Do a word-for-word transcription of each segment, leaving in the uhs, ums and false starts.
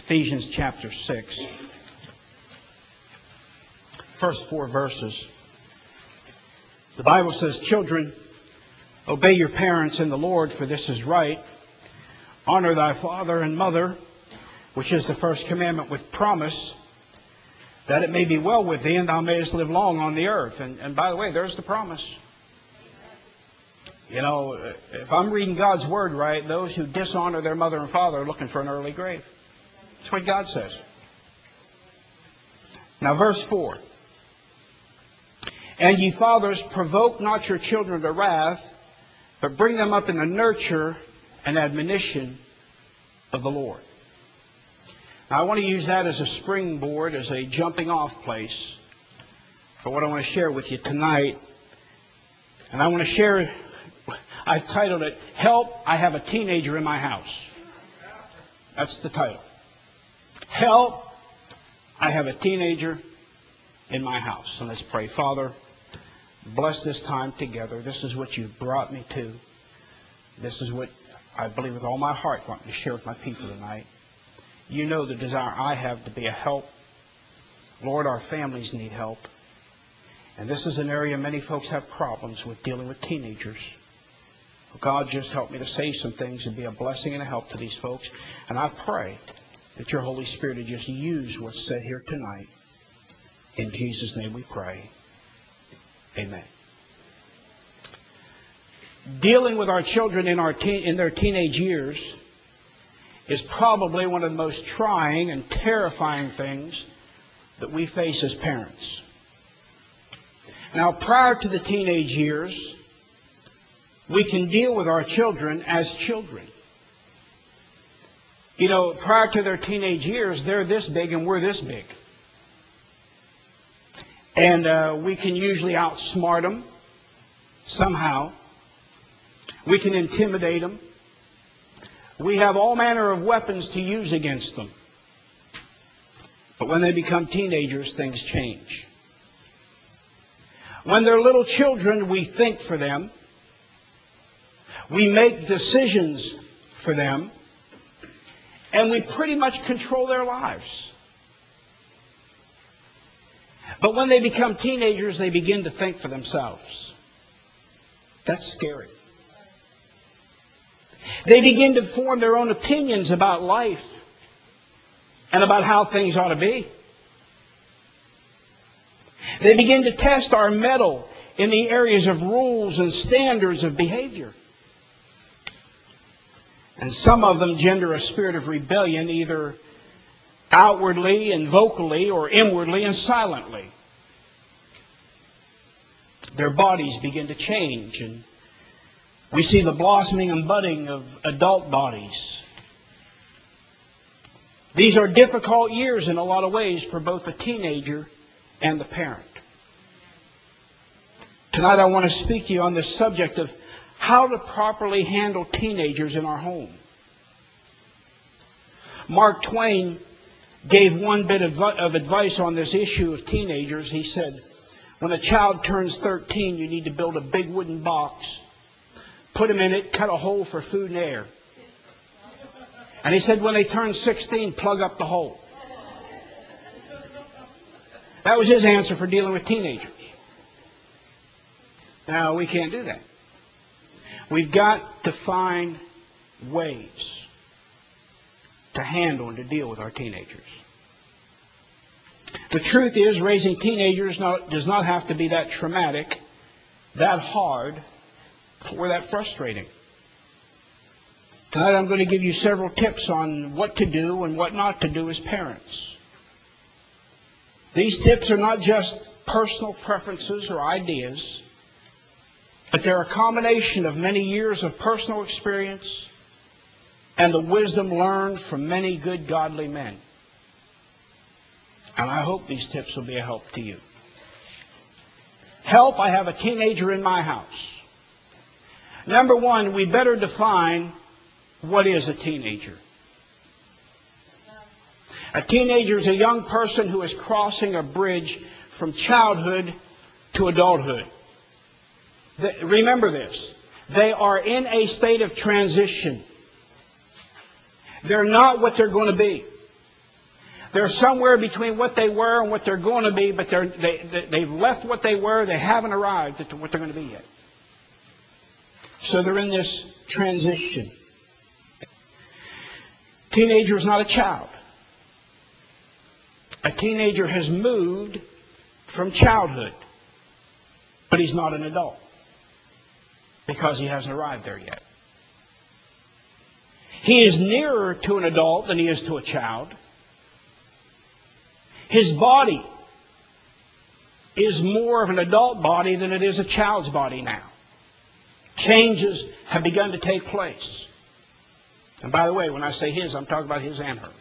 Ephesians chapter six. First four verses. The Bible says, "Children, obey your parents in the Lord, for this is right. Honor thy father and mother, which is the first commandment with promise, that it may be well with thee, and thou mayest live long on the earth." And, and by the way, there's the promise. You know, if I'm reading God's Word right, those who dishonor their mother and father are looking for an early grave. That's what God says. Now, verse four. "And ye fathers, provoke not your children to wrath, but bring them up in the nurture and admonition of the Lord." Now, I want to use that as a springboard, as a jumping off place for what I want to share with you tonight. And I want to share, I've titled it, "Help, I Have a Teenager in My House." That's the title. Help, I have a teenager in my house. And let's pray. Father, bless this time together. This is what you've brought me to. This is what I believe with all my heart want to share with my people tonight. You know the desire I have to be a help. Lord, our families need help. And this is an area many folks have problems with, dealing with teenagers. God, just help me to say some things and be a blessing and a help to these folks. And I pray that your Holy Spirit would just use what's said here tonight. In Jesus' name we pray. Amen. Dealing with our children in, our teen, in their teenage years is probably one of the most trying and terrifying things that we face as parents. Now, prior to the teenage years, we can deal with our children as children. You know, prior to their teenage years, they're this big and we're this big. And uh, we can usually outsmart them somehow. We can intimidate them. We have all manner of weapons to use against them. But when they become teenagers, things change. When they're little children, we think for them. We make decisions for them. And we pretty much control their lives. But when they become teenagers, they begin to think for themselves. That's scary. They begin to form their own opinions about life and about how things ought to be. They begin to test our mettle in the areas of rules and standards of behavior. And some of them gender a spirit of rebellion, either outwardly and vocally or inwardly and silently. Their bodies begin to change, and we see the blossoming and budding of adult bodies. These are difficult years in a lot of ways for both the teenager and the parent. Tonight I want to speak to you on this subject of how to properly handle teenagers in our home. Mark Twain gave one bit of advice on this issue of teenagers. He said, when a child turns thirteen, you need to build a big wooden box, put them in it, cut a hole for food and air. And he said when they turn sixteen, plug up the hole. That was his answer for dealing with teenagers. Now, we can't do that. We've got to find ways to handle and to deal with our teenagers. The truth is, raising teenagers not, does not have to be that traumatic, that hard, or that frustrating. Tonight I'm going to give you several tips on what to do and what not to do as parents. These tips are not just personal preferences or ideas, but they're a combination of many years of personal experience and the wisdom learned from many good godly men. And I hope these tips will be a help to you. Help, I have a teenager in my house. Number one, we better define what is a teenager. A teenager is a young person who is crossing a bridge from childhood to adulthood. Remember this. They are in a state of transition. They're not what they're going to be. They're somewhere between what they were and what they're going to be, but they're, they, they, they've left what they were. They haven't arrived at what they're going to be yet. So they're in this transition. Teenager is not a child. A teenager has moved from childhood, but he's not an adult because he hasn't arrived there yet. He is nearer to an adult than he is to a child. His body is more of an adult body than it is a child's body now. Changes have begun to take place. And by the way, when I say his, I'm talking about his and hers.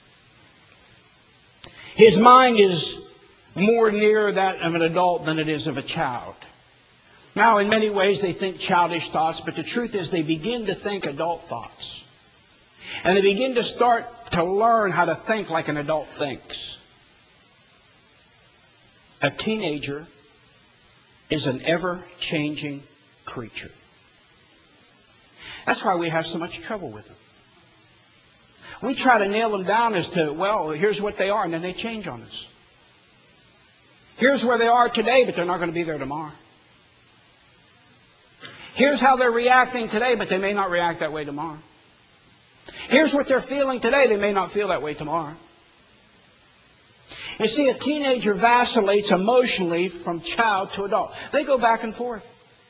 His mind is more near that of an adult than it is of a child. Now, in many ways, they think childish thoughts, but the truth is they begin to think adult thoughts. And they begin to start to learn how to think like an adult thinks. A teenager is an ever-changing creature. That's why we have so much trouble with them. We try to nail them down as to, well, here's what they are, and then they change on us. Here's where they are today, but they're not going to be there tomorrow. Here's how they're reacting today, but they may not react that way tomorrow. Here's what they're feeling today, they may not feel that way tomorrow. You see, a teenager vacillates emotionally from child to adult. They go back and forth.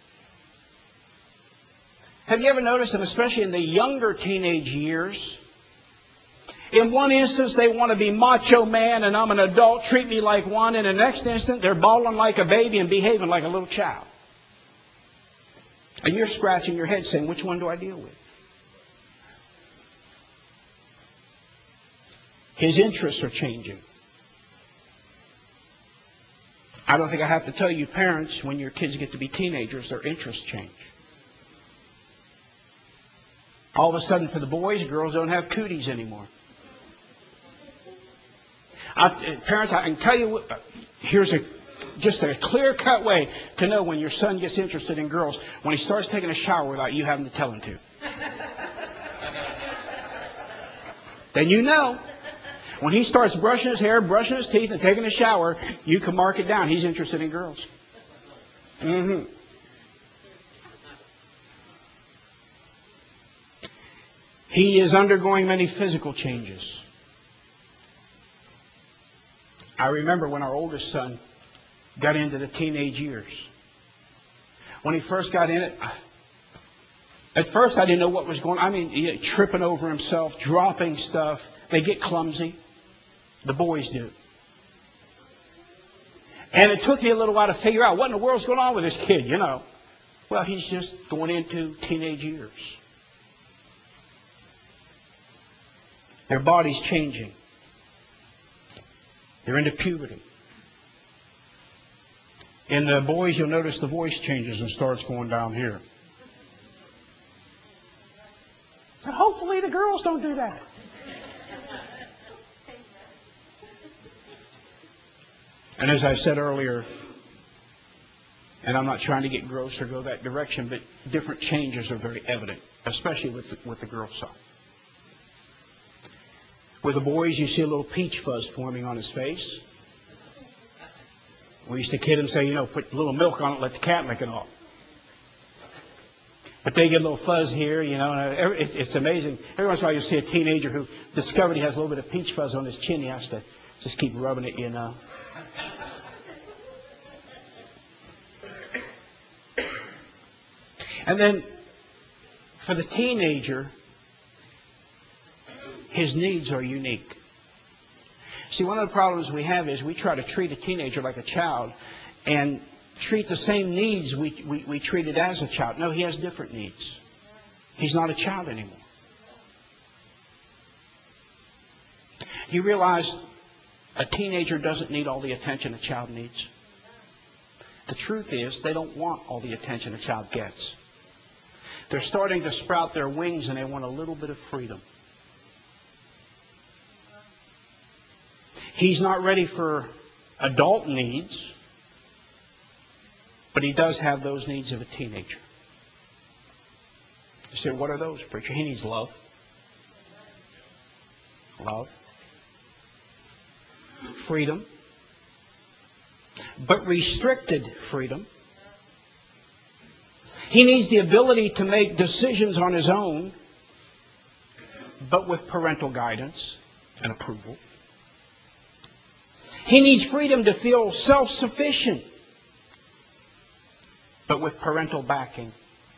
Have you ever noticed, and especially in the younger teenage years, in one instance they want to be macho man and I'm an adult, treat me like one. In the next instant they're bawling like a baby and behaving like a little child. And you're scratching your head saying, which one do I deal with? His interests are changing. I don't think I have to tell you, parents, when your kids get to be teenagers, their interests change. All of a sudden, for the boys, girls don't have cooties anymore. I, parents, I can tell you, here's a just a clear-cut way to know when your son gets interested in girls, when he starts taking a shower without you having to tell him to. Then you know. When he starts brushing his hair, brushing his teeth, and taking a shower, you can mark it down. He's interested in girls. Mm-hmm. He is undergoing many physical changes. I remember when our oldest son got into the teenage years. When he first got in it, at first I didn't know what was going on. I mean, he, tripping over himself, dropping stuff. They get clumsy. The boys do. And it took me a little while to figure out what in the world's going on with this kid, you know. Well, he's just going into teenage years. Their body's changing. They're into puberty. In the boys, you'll notice the voice changes and starts going down here. And hopefully the girls don't do that. And as I said earlier, and I'm not trying to get gross or go that direction, but different changes are very evident, especially with the, with the girl side. With the boys, you see a little peach fuzz forming on his face. We used to kid him, say, you know, put a little milk on it, let the cat lick it off. But they get a little fuzz here, you know. And it's, it's amazing. Every once in a while, you see a teenager who discovered he has a little bit of peach fuzz on his chin. He has to just keep rubbing it, you know. And then, for the teenager, his needs are unique. See, one of the problems we have is we try to treat a teenager like a child and treat the same needs we, we, we treated as a child. No, he has different needs. He's not a child anymore. You realize a teenager doesn't need all the attention a child needs. The truth is, they don't want all the attention a child gets. They're starting to sprout their wings and they want a little bit of freedom. He's not ready for adult needs, but he does have those needs of a teenager. You say, what are those, preacher? He needs love. Love. freedom, but restricted freedom. He needs the ability to make decisions on his own, but with parental guidance and approval. He needs freedom to feel self-sufficient, but with parental backing.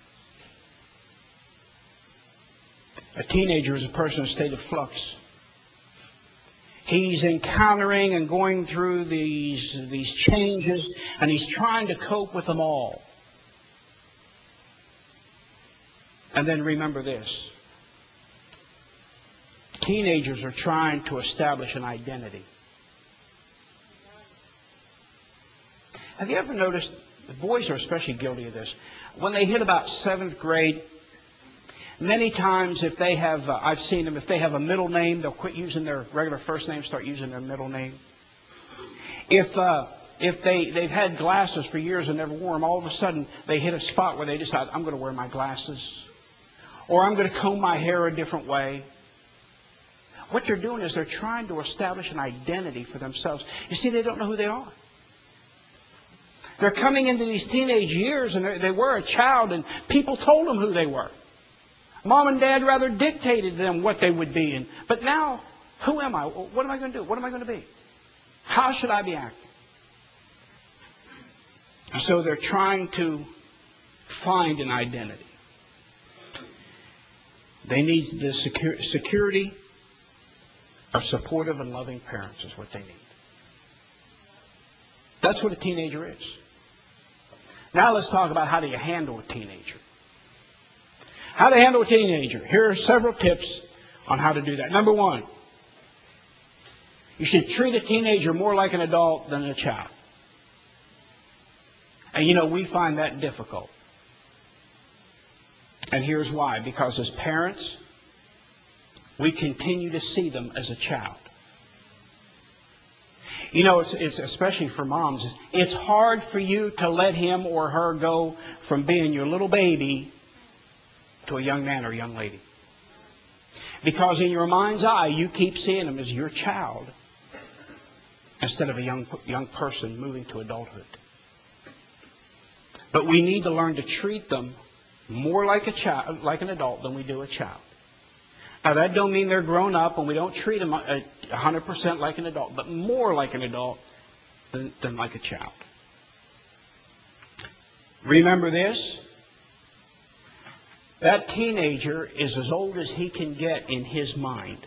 A teenager is a person in a state of flux. He's encountering and going through these, these changes, and he's trying to cope with them all. And then remember this. Teenagers are trying to establish an identity. Have you ever noticed, the boys are especially guilty of this, when they hit about seventh grade, many times if they have, uh, I've seen them, if they have a middle name, they'll quit using their regular first name, start using their middle name. If uh, if they, they've had glasses for years and never wore them, all of a sudden they hit a spot where they decide, I'm going to wear my glasses. Or I'm going to comb my hair a different way. What they're doing is they're trying to establish an identity for themselves. You see, they don't know who they are. They're coming into these teenage years and they were a child and people told them who they were. Mom and Dad rather dictated to them what they would be. And, but now, who am I? What am I going to do? What am I going to be? How should I be acting? And so they're trying to find an identity. They need the secure, security of supportive and loving parents is what they need. That's what a teenager is. Now let's talk about how do you handle a teenager. How to handle a teenager. Here are several tips on how to do that. Number one, you should treat a teenager more like an adult than a child. And you know, we find that difficult. And here's why. Because as parents, we continue to see them as a child. You know, it's, it's especially for moms, it's hard for you to let him or her go from being your little baby to a young man or a young lady. Because in your mind's eye, you keep seeing them as your child instead of a young, young person moving to adulthood. But we need to learn to treat them more like a child, like an adult than we do a child. Now, that don't mean they're grown up and we don't treat them one hundred percent like an adult, but more like an adult than, than like a child. Remember this. That teenager is as old as he can get in his mind.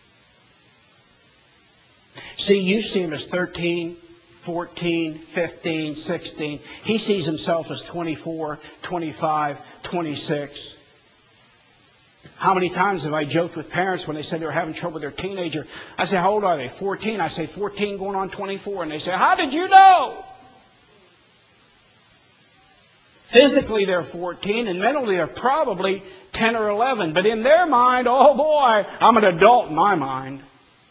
See, you see him as thirteen, fourteen, fifteen, sixteen. He sees himself as twenty-four, twenty-five, twenty-six. How many times have I joked with parents when they said they were having trouble with their teenager? I say, how old are they? fourteen. I say, fourteen going on twenty-four. And they say, how did you know? Physically, they're fourteen, and mentally, they're probably ten or eleven. But in their mind, oh boy, I'm an adult in my mind.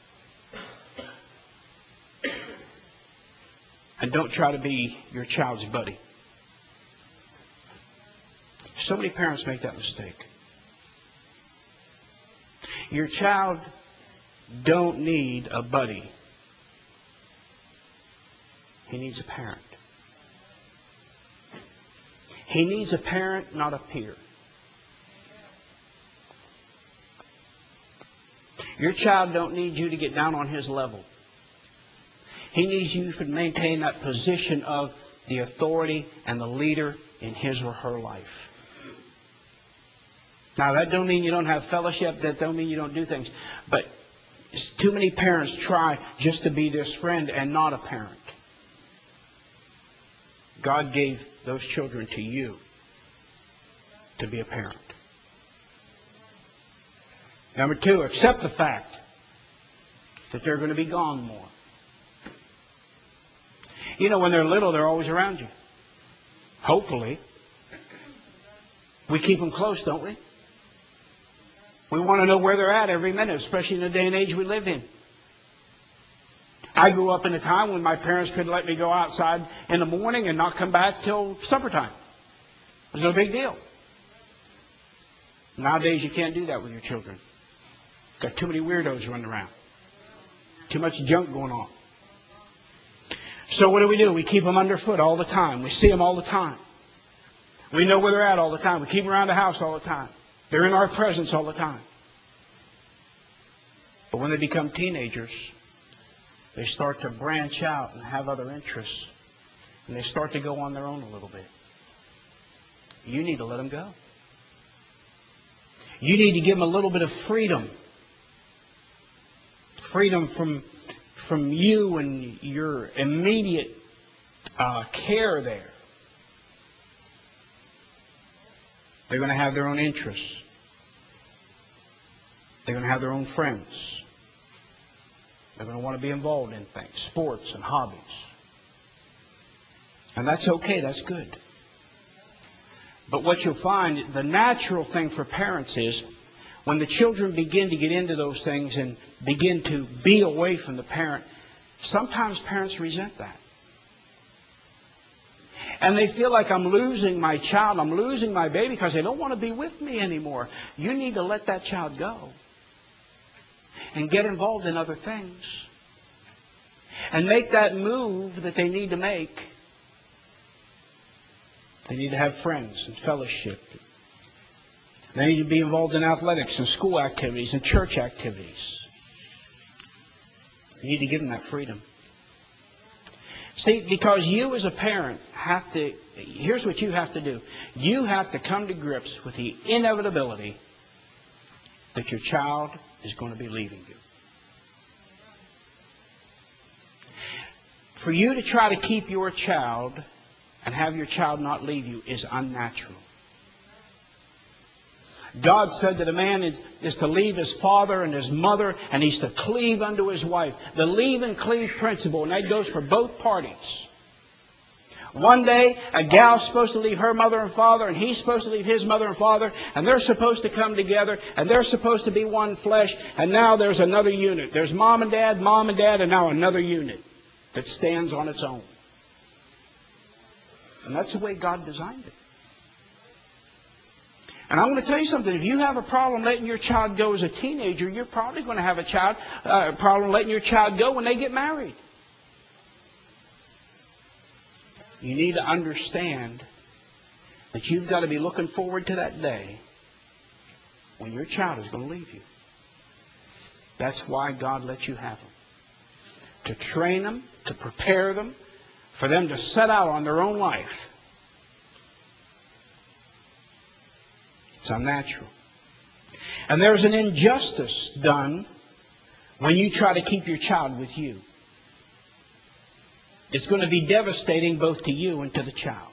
And don't try to be your child's buddy. So many parents make that mistake. Your child don't need a buddy. He needs a parent. He needs a parent, not a peer. Your child don't need you to get down on his level. He needs you to maintain that position of the authority and the leader in his or her life. Now, that don't mean you don't have fellowship. That don't mean you don't do things. But too many parents try just to be this friend and not a parent. God gave those children to you to be a parent. Number two, accept the fact that they're going to be gone more. You know, when they're little, they're always around you. Hopefully. We keep them close, don't we? We want to know where they're at every minute, especially in the day and age we live in. I grew up in a time when my parents couldn't let me go outside in the morning and not come back till supper time. It was no big deal. Nowadays, you can't do that with your children. Got too many weirdos running around. Too much junk going on. So what do we do? We keep them underfoot all the time. We see them all the time. We know where they're at all the time. We keep them around the house all the time. They're in our presence all the time. But when they become teenagers, they start to branch out and have other interests. And they start to go on their own a little bit. You need to let them go. You need to give them a little bit of freedom. Freedom from, from you and your immediate uh, care there. They're going to have their own interests. They're going to have their own friends. They're going to want to be involved in things, sports and hobbies. And that's okay, that's good. But what you'll find, the natural thing for parents is, when the children begin to get into those things and begin to be away from the parent, sometimes parents resent that. And they feel like, I'm losing my child, I'm losing my baby because they don't want to be with me anymore. You need to let that child go and get involved in other things and make that move that they need to make. They need to have friends and fellowship. They need to be involved in athletics and school activities and church activities. You need to give them that freedom. See, because you as a parent have to, here's what you have to do. You have to come to grips with the inevitability that your child is going to be leaving you. For you to try to keep your child and have your child not leave you is unnatural. God said that a man is, is to leave his father and his mother, and he's to cleave unto his wife. The leave and cleave principle, and that goes for both parties. One day, a gal's supposed to leave her mother and father, and he's supposed to leave his mother and father, and they're supposed to come together, and they're supposed to be one flesh, and now there's another unit. There's mom and dad, mom and dad, and now another unit that stands on its own. And that's the way God designed it. And I'm going to tell you something. If you have a problem letting your child go as a teenager, you're probably going to have a child uh, problem letting your child go when they get married. You need to understand that you've got to be looking forward to that day when your child is going to leave you. That's why God lets you have them. To train them, to prepare them, for them to set out on their own life. It's unnatural. And there's an injustice done when you try to keep your child with you. It's going to be devastating both to you and to the child.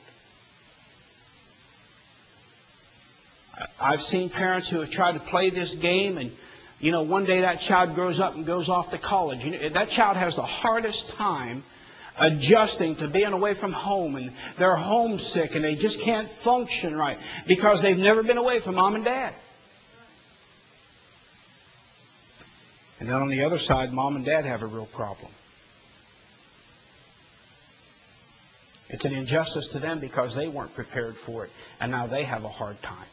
I've seen parents who have tried to play this game, and you know, one day that child grows up and goes off to college. You know, that child has the hardest time adjusting to being away from home, and they're homesick and they just can't function right because they've never been away from mom and dad. And then on the other side, mom and dad have a real problem. It's an injustice to them because they weren't prepared for it, and now they have a hard time.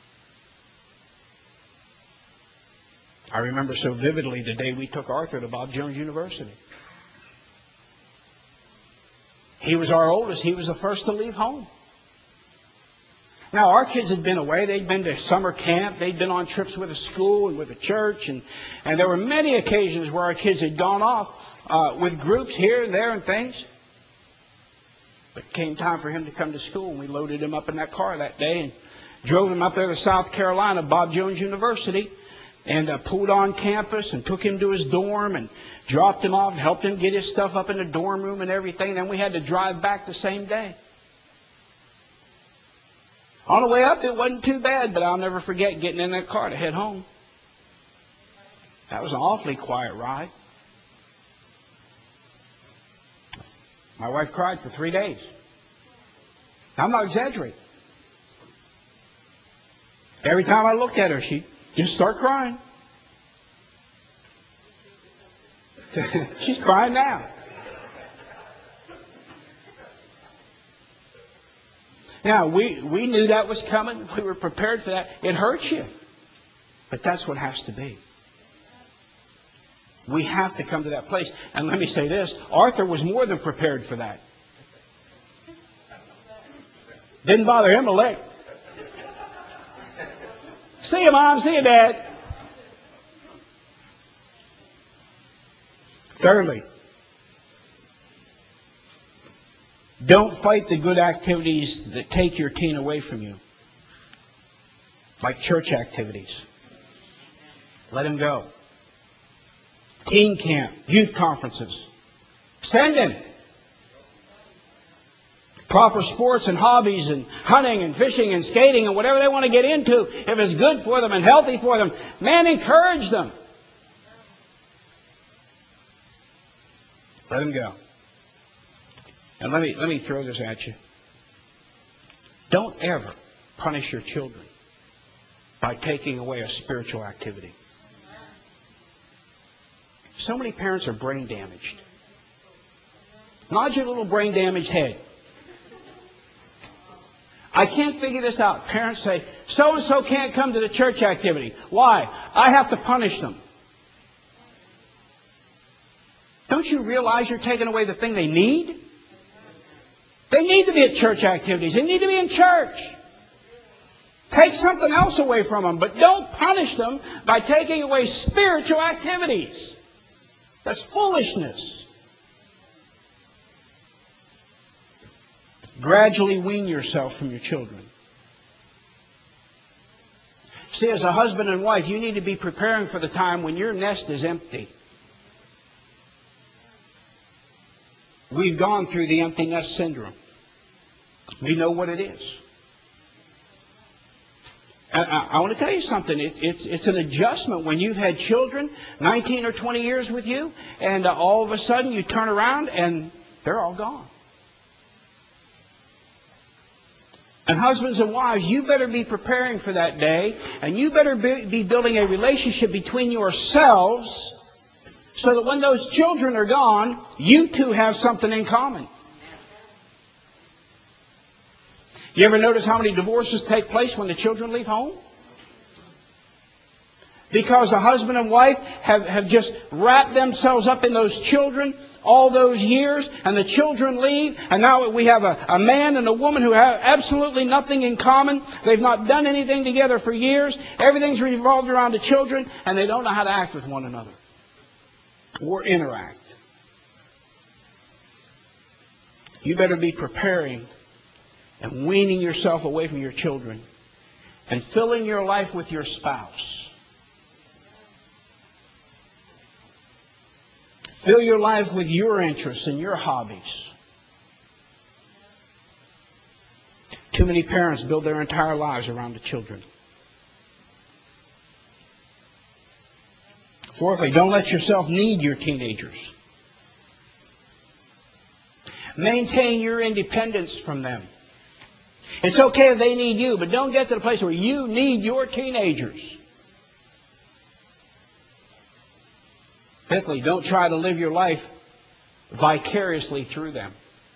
I remember so vividly the day we took Arthur to Bob Jones University. He was our oldest. He was the first to leave home. Now, our kids had been away. They'd been to summer camp. They'd been on trips with a school and with a church. And, and there were many occasions where our kids had gone off uh, with groups here and there and things. But it came time for him to come to school, and we loaded him up in that car that day and drove him up there to South Carolina, Bob Jones University, and uh, pulled on campus and took him to his dorm and dropped him off and helped him get his stuff up in the dorm room and everything. Then we had to drive back the same day. On the way up, it wasn't too bad, but I'll never forget getting in that car to head home. That was an awfully quiet ride. My wife cried for three days. I'm not exaggerating. Every time I looked at her, she'd just start crying. She's crying now. Now, we, we knew that was coming. We were prepared for that. It hurts you. But that's what has to be. We have to come to that place. And let me say this. Arthur was more than prepared for that. Didn't bother him a lick. See you, Mom. See you, Dad. Thirdly, don't fight the good activities that take your teen away from you, like church activities. Let him go. Teen camp, youth conferences. Send him. Proper sports and hobbies and hunting and fishing and skating and whatever they want to get into, if it's good for them and healthy for them, man, encourage them. Let them go. And let me, let me throw this at you. Don't ever punish your children by taking away a spiritual activity. So many parents are brain damaged. Nod your little brain damaged head. I can't figure this out. Parents say, so-and-so can't come to the church activity. Why? I have to punish them. Don't you realize you're taking away the thing they need? They need to be at church activities. They need to be in church. Take something else away from them, but don't punish them by taking away spiritual activities. That's foolishness. Gradually wean yourself from your children. See, as a husband and wife, you need to be preparing for the time when your nest is empty. We've gone through the empty nest syndrome. We know what it is. And I, I want to tell you something. It, it's, it's an adjustment when you've had children nineteen or twenty years with you, and uh, all of a sudden you turn around and they're all gone. And husbands and wives, you better be preparing for that day, and you better be, be building a relationship between yourselves so that when those children are gone, you two have something in common. You ever notice how many divorces take place when the children leave home? Because the husband and wife have, have just wrapped themselves up in those children all those years, and the children leave, and now we have a, a man and a woman who have absolutely nothing in common. They've not done anything together for years. Everything's revolved around the children, and they don't know how to act with one another or interact. You better be preparing and weaning yourself away from your children and filling your life with your spouse. Fill your life with your interests and your hobbies. Too many parents build their entire lives around the children. Fourthly, don't let yourself need your teenagers. Maintain your independence from them. It's okay if they need you, but don't get to the place where you need your teenagers. Fifthly, don't try to live your life vicariously through them.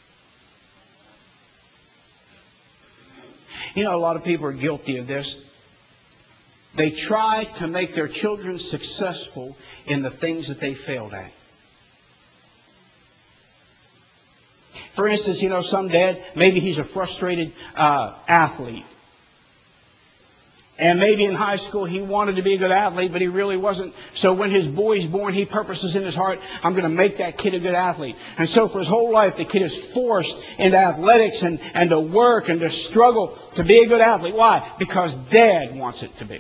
You know, a lot of people are guilty of this. They try to make their children successful in the things that they failed at. For instance, you know, some dad, maybe he's a frustrated uh, athlete. And maybe in high school he wanted to be a good athlete, but he really wasn't. So when his boy's born, he purposes in his heart, I'm going to make that kid a good athlete. And so for his whole life, the kid is forced into athletics and, and to work and to struggle to be a good athlete. Why? Because Dad wants it to be.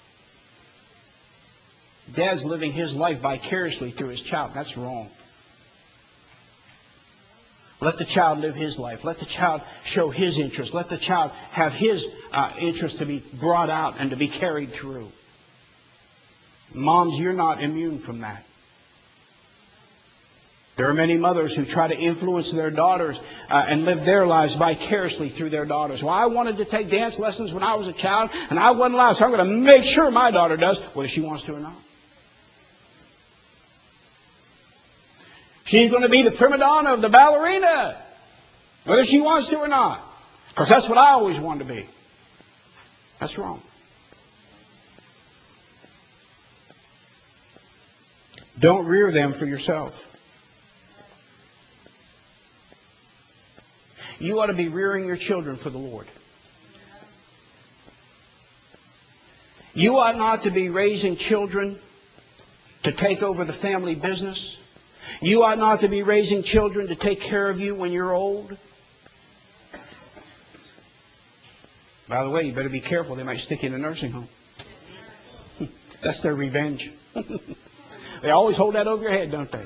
Dad's living his life vicariously through his child. That's wrong. Let the child live his life. Let the child show his interest. Let the child have his uh, interest to be brought out and to be carried through. Moms, you're not immune from that. There are many mothers who try to influence their daughters uh, and live their lives vicariously through their daughters. Well, I wanted to take dance lessons when I was a child, and I wasn't allowed, so I'm going to make sure my daughter does, whether she wants to or not. She's going to be the prima donna of the ballerina, whether she wants to or not. Because that's what I always wanted to be. That's wrong. Don't rear them for yourself. You ought to be rearing your children for the Lord. You ought not to be raising children to take over the family business. You ought not to be raising children to take care of you when you're old. By the way, you better be careful. They might stick you in a nursing home. That's their revenge. They always hold that over your head, don't they?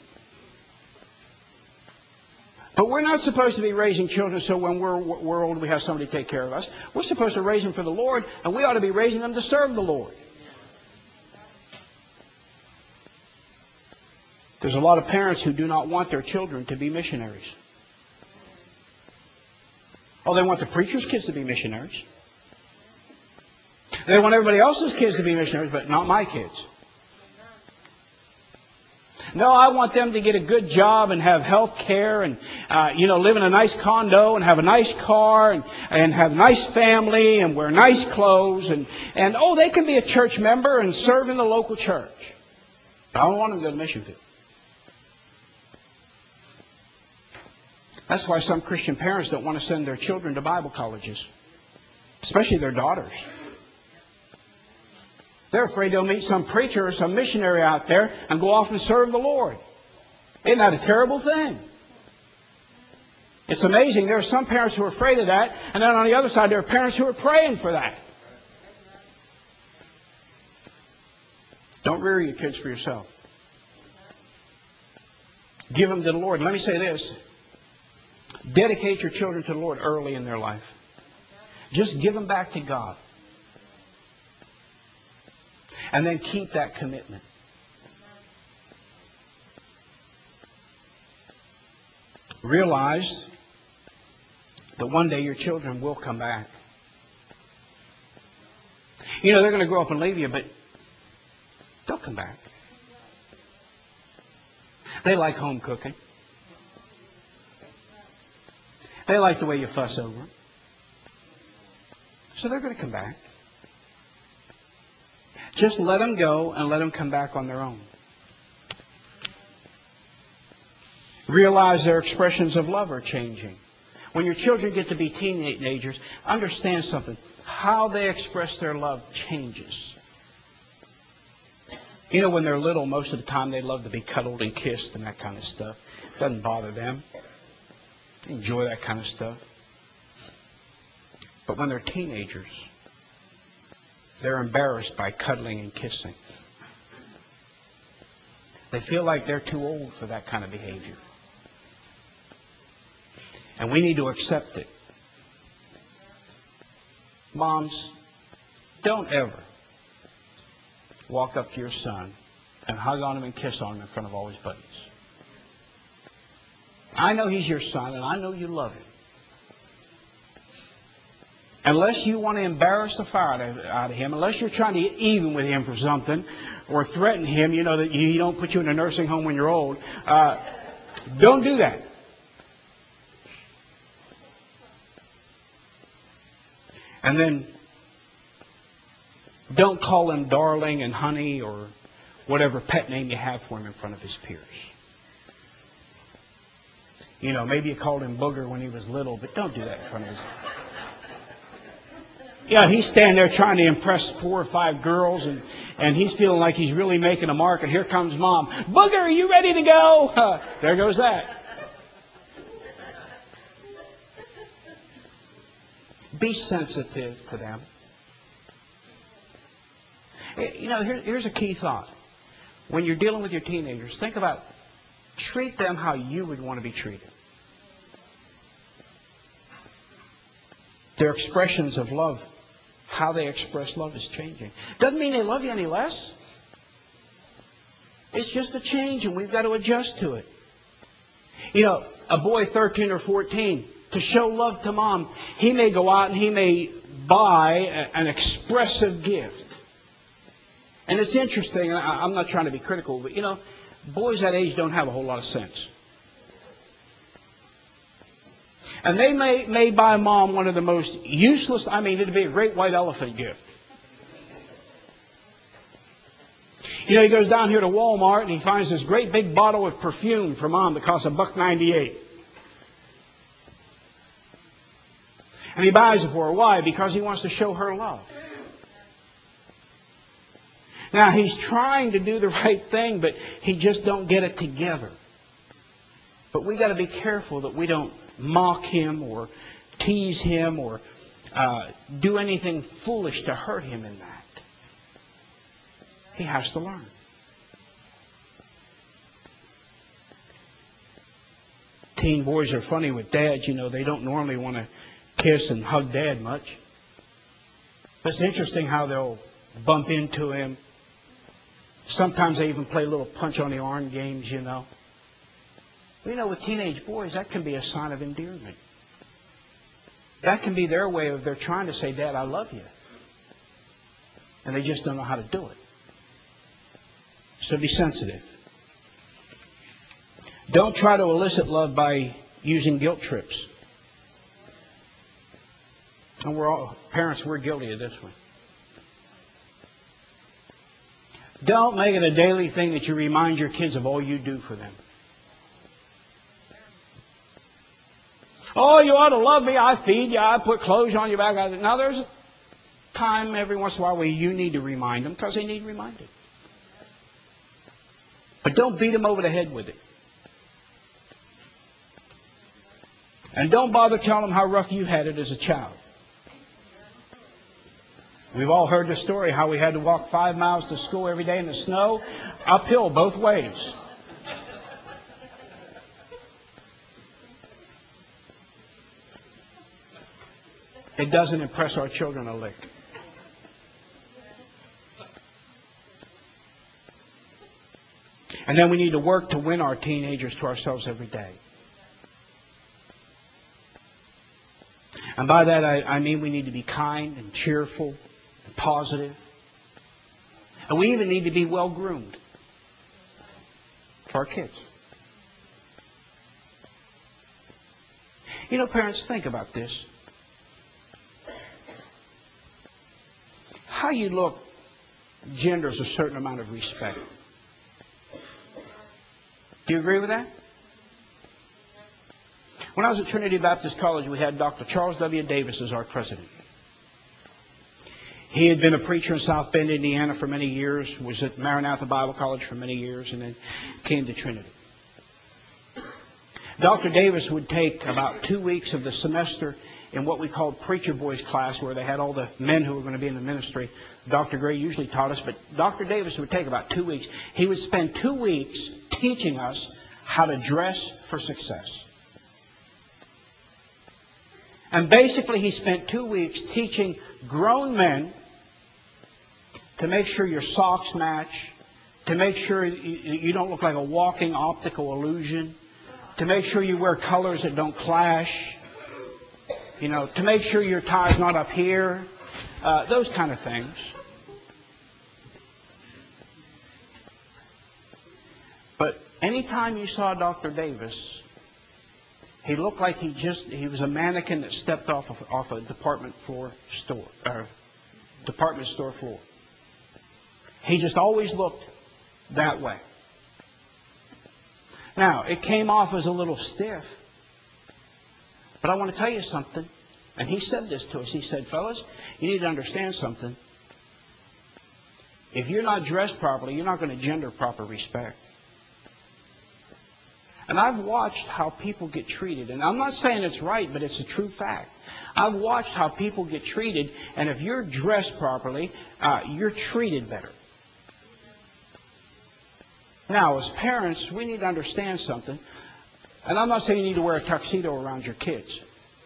But we're not supposed to be raising children so when we're, we're old we have somebody to take care of us. We're supposed to raise them for the Lord, and we ought to be raising them to serve the Lord. There's a lot of parents who do not want their children to be missionaries. Oh, they want the preacher's kids to be missionaries. They want everybody else's kids to be missionaries, but not my kids. No, I want them to get a good job and have health care and, uh, you know, live in a nice condo and have a nice car and, and have a nice family and wear nice clothes. And, and, oh, they can be a church member and serve in the local church. But I don't want them to go to the mission field. That's why some Christian parents don't want to send their children to Bible colleges, especially their daughters. They're afraid they'll meet some preacher or some missionary out there and go off and serve the Lord. Isn't that a terrible thing? It's amazing. There are some parents who are afraid of that, and then on the other side there are parents who are praying for that. Don't rear your kids for yourself. Give them to the Lord. Let me say this. Dedicate your children to the Lord early in their life. Just give them back to God. And then keep that commitment. Realize that one day your children will come back. You know, they're going to grow up and leave you, but they'll come back. They like home cooking. They like the way you fuss over them. So they're going to come back. Just let them go and let them come back on their own. Realize their expressions of love are changing. When your children get to be teenagers, understand something. How they express their love changes. You know, when they're little, most of the time they love to be cuddled and kissed and that kind of stuff. It doesn't bother them. They enjoy that kind of stuff. But when they're teenagers, they're embarrassed by cuddling and kissing. They feel like they're too old for that kind of behavior. And we need to accept it. Moms, don't ever walk up to your son and hug on him and kiss on him in front of all his buddies. I know he's your son and I know you love him. Unless you want to embarrass the fire out of him, unless you're trying to get even with him for something or threaten him, you know, that he don't put you in a nursing home when you're old, uh, don't do that. And then don't call him darling and honey or whatever pet name you have for him in front of his peers. You know, maybe you called him Booger when he was little, but don't do that in front of his... Yeah, he's standing there trying to impress four or five girls, and, and he's feeling like he's really making a mark, and here comes Mom. Booger, are you ready to go? Uh, there goes that. Be sensitive to them. You know, here, here's a key thought. When you're dealing with your teenagers, think about, treat them how you would want to be treated. Their expressions of love, how they express love is changing. Doesn't mean they love you any less. It's just a change, and we've got to adjust to it. You know, a boy thirteen or fourteen, to show love to Mom, he may go out and he may buy an expressive gift. And it's interesting, I'm not trying to be critical, but you know, boys that age don't have a whole lot of sense. And they may, may buy Mom one of the most useless, I mean, it'd be a great white elephant gift. You know, he goes down here to Walmart and he finds this great big bottle of perfume for Mom that costs a buck ninety-eight. And he buys it for her. Why? Because he wants to show her love. Now, he's trying to do the right thing, but he just don't get it together. But we got to be careful that we don't mock him or tease him or uh, do anything foolish to hurt him in that. He has to learn. Teen boys are funny with dads. You know, they don't normally want to kiss and hug dad much. But it's interesting how they'll bump into him. Sometimes they even play little punch on the arm games, you know. You know, with teenage boys, that can be a sign of endearment. That can be their way of they're trying to say, Dad, I love you. And they just don't know how to do it. So be sensitive. Don't try to elicit love by using guilt trips. And we're all, parents, we're guilty of this one. Don't make it a daily thing that you remind your kids of all you do for them. Oh, you ought to love me. I feed you. I put clothes on your back. Now, there's a time every once in a while where you need to remind them because they need reminded. But don't beat them over the head with it. And don't bother telling them how rough you had it as a child. We've all heard the story how we had to walk five miles to school every day in the snow, uphill both ways. It doesn't impress our children a lick. And then we need to work to win our teenagers to ourselves every day. And by that I, I mean we need to be kind and cheerful and positive. And we even need to be well groomed for our kids. You know, parents, think about this. How you look genders a certain amount of respect. Do you agree with that? When I was at Trinity Baptist College, we had Doctor Charles W. Davis as our president. He had been a preacher in South Bend, Indiana for many years, was at Maranatha Bible College for many years, and then came to Trinity. Doctor Davis would take about two weeks of the semester in what we called Preacher Boys class, where they had all the men who were going to be in the ministry. Doctor Gray usually taught us, but Doctor Davis would take about two weeks. He would spend two weeks teaching us how to dress for success. And basically he spent two weeks teaching grown men to make sure your socks match, to make sure you don't look like a walking optical illusion, to make sure you wear colors that don't clash, you know, to make sure your tie's not up here, uh, those kind of things. But anytime you saw Doctor Davis, he looked like he just, he was a mannequin that stepped off of, off a department floor store, or department store floor. He just always looked that way. Now, it came off as a little stiff. But I want to tell you something. And he said this to us. He said, fellas, you need to understand something. If you're not dressed properly, you're not going to gender proper respect. And I've watched how people get treated. And I'm not saying it's right, but it's a true fact. I've watched how people get treated. And if you're dressed properly, uh, you're treated better. Now, as parents, we need to understand something. And I'm not saying you need to wear a tuxedo around your kids.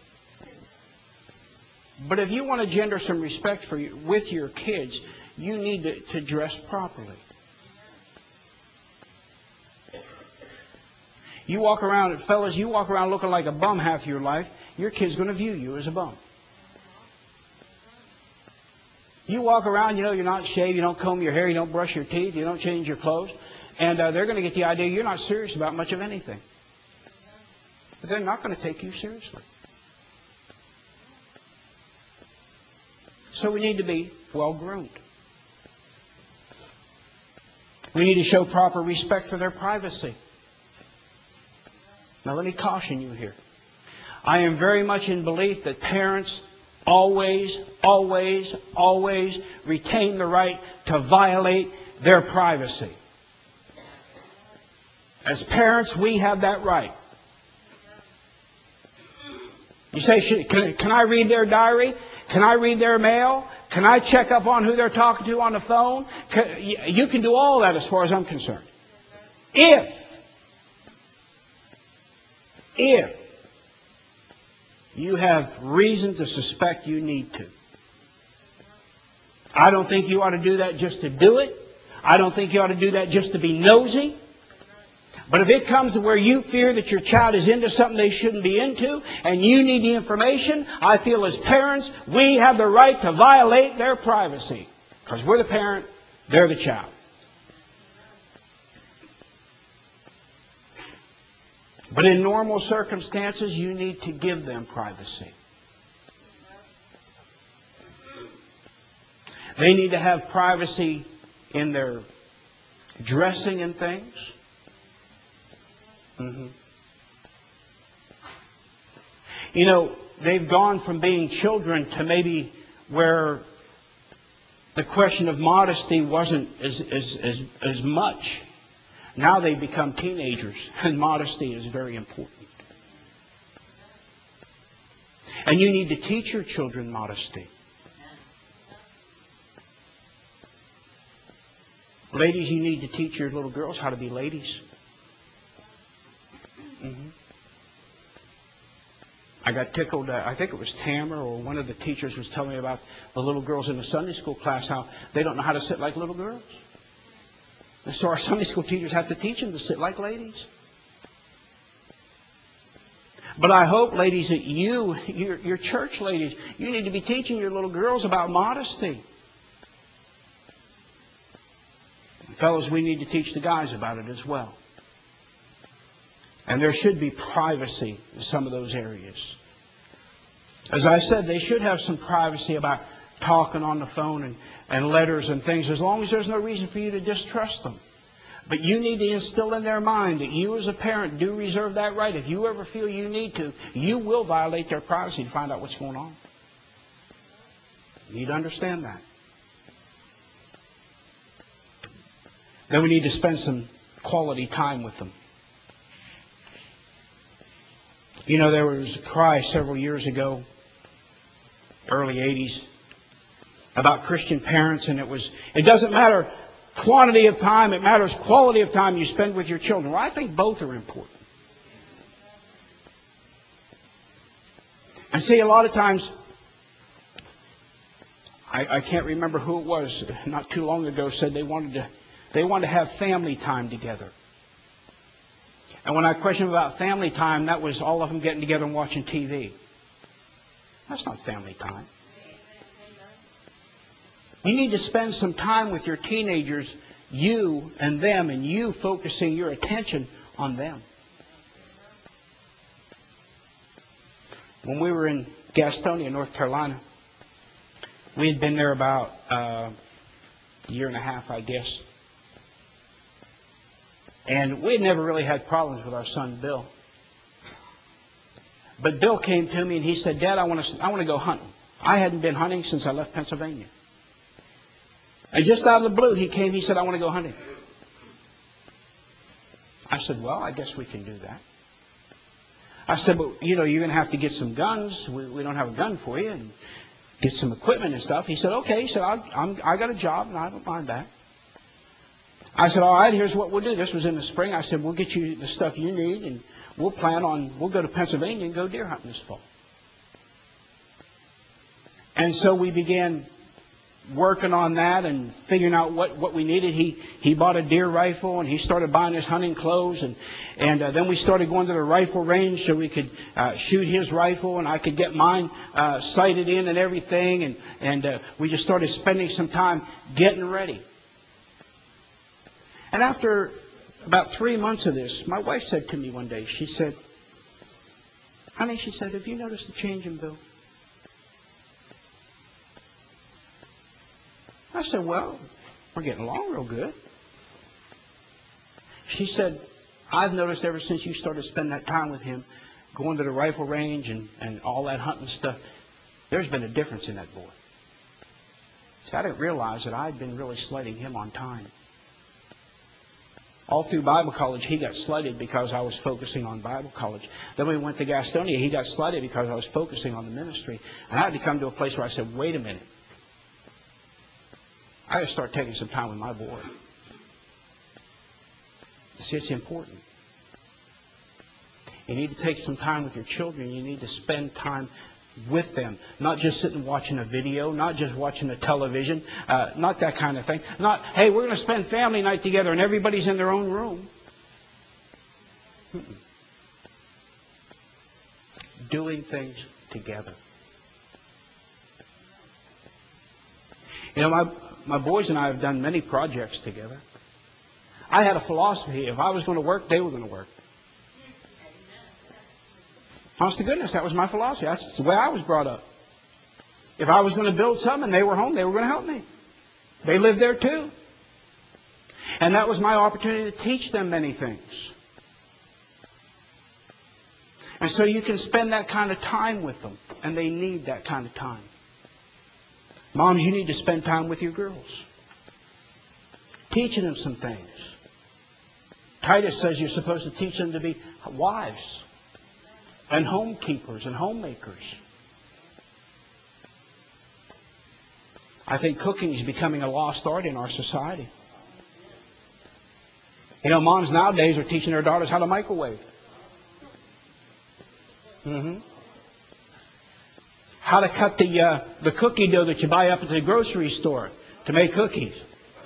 But if you want to gender some respect for you, with your kids, you need to, to dress properly. You walk around, fellas, you walk around looking like a bum half your life, your kid's going to view you as a bum. You walk around, you know, you're not shaved, you don't comb your hair, you don't brush your teeth, you don't change your clothes, and uh, they're going to get the idea you're not serious about much of anything. But they're not going to take you seriously. So we need to be well-groomed. We need to show proper respect for their privacy. Now let me caution you here. I am very much in belief that parents always, always, always retain the right to violate their privacy. As parents, we have that right. You say, can, can I read their diary? Can I read their mail? Can I check up on who they're talking to on the phone? Can, you can do all that as far as I'm concerned. If, if you have reason to suspect you need to. I don't think you ought to do that just to do it. I don't think you ought to do that just to be nosy. But if it comes to where you fear that your child is into something they shouldn't be into, and you need the information, I feel as parents, we have the right to violate their privacy. Because we're the parent, they're the child. But in normal circumstances, you need to give them privacy. They need to have privacy in their dressing and things. Mm-hmm. You know, they've gone from being children to maybe where the question of modesty wasn't as, as, as, as much. Now they become teenagers, and modesty is very important. And you need to teach your children modesty. Ladies, you need to teach your little girls how to be ladies. Mm-hmm. I got tickled. Uh, I think it was Tamara or one of the teachers was telling me about the little girls in the Sunday school class, how they don't know how to sit like little girls. And so our Sunday school teachers have to teach them to sit like ladies. But I hope, ladies, that you, your, your church ladies, you need to be teaching your little girls about modesty. Fellows, we need to teach the guys about it as well. And there should be privacy in some of those areas. As I said, they should have some privacy about talking on the phone and, and letters and things, as long as there's no reason for you to distrust them. But you need to instill in their mind that you as a parent do reserve that right. If you ever feel you need to, you will violate their privacy to find out what's going on. You need to understand that. Then we need to spend some quality time with them. You know, there was a cry several years ago, early eighties, about Christian parents, and it was, it doesn't matter quantity of time, it matters quality of time you spend with your children. Well, I think both are important. And see, a lot of times, I, I can't remember who it was, not too long ago, said they wanted to, they wanted to have family time together. And when I questioned about family time, that was all of them getting together and watching T V. That's not family time. You need to spend some time with your teenagers, you and them, and you focusing your attention on them. When we were in Gastonia, North Carolina, we had been there about uh, a year and a half, I guess. And we had never really had problems with our son, Bill. But Bill came to me and he said, Dad, I want to, I want to go hunting. I hadn't been hunting since I left Pennsylvania. And just out of the blue, he came, he said, I want to go hunting. I said, well, I guess we can do that. I said, but, you know, you're going to have to get some guns. We, we don't have a gun for you. And get some equipment and stuff. He said, okay. He said, I, I'm, I got a job and I don't mind that. I said, all right, here's what we'll do. This was in the spring. I said, we'll get you the stuff you need, and we'll plan on, we'll go to Pennsylvania and go deer hunting this fall. And so we began working on that and figuring out what, what we needed. He he bought a deer rifle, and he started buying his hunting clothes. And, and uh, then we started going to the rifle range so we could uh, shoot his rifle, and I could get mine uh, sighted in and everything. And, and uh, we just started spending some time getting ready. And after about three months of this, my wife said to me one day, she said, honey, she said, have you noticed a change in Bill? I said, well, we're getting along real good. She said, I've noticed ever since you started spending that time with him, going to the rifle range and, and all that hunting stuff, there's been a difference in that boy. See, I didn't realize that I'd been really slighting him on time. All through Bible college, he got slighted because I was focusing on Bible college. Then we went to Gastonia. He got slighted because I was focusing on the ministry. And I had to come to a place where I said, wait a minute. I got to start taking some time with my boy. See, it's important. You need to take some time with your children. You need to spend time with them. Not just sitting watching a video, not just watching a television, uh, not that kind of thing. Not, hey, we're going to spend family night together and everybody's in their own room. Mm-mm. Doing things together. You know, my, my boys and I have done many projects together. I had a philosophy. If I was going to work, they were going to work. Honest to goodness, that was my philosophy. That's the way I was brought up. If I was going to build something and they were home, they were going to help me. They lived there too. And that was my opportunity to teach them many things. And so you can spend that kind of time with them. And they need that kind of time. Moms, you need to spend time with your girls. Teaching them some things. Titus says you're supposed to teach them to be wives. And homekeepers and homemakers. I think cooking is becoming a lost art in our society. You know, moms nowadays are teaching their daughters how to microwave. Mm-hmm. How to cut the uh, the cookie dough that you buy up at the grocery store to make cookies.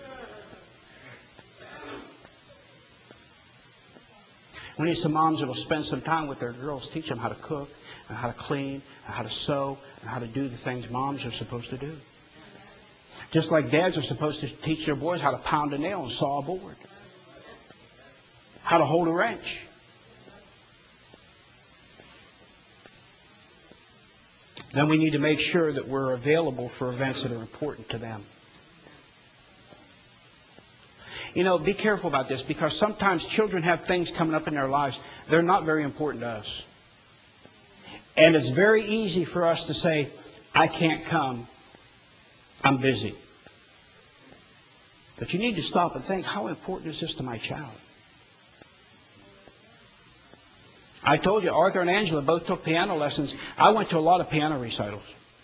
We need some moms that will spend some time with their girls, teach them how to cook, and how to clean, and how to sew, and how to do the things moms are supposed to do. Just like dads are supposed to teach their boys how to pound a nail and saw a board. How to hold a wrench. Then we need to make sure that we're available for events that are important to them. You know, be careful about this, because sometimes children have things coming up in their lives. They're not very important to us. And it's very easy for us to say, I can't come. I'm busy. But you need to stop and think, how important is this to my child? I told you, Arthur and Angela both took piano lessons. I went to a lot of piano recitals.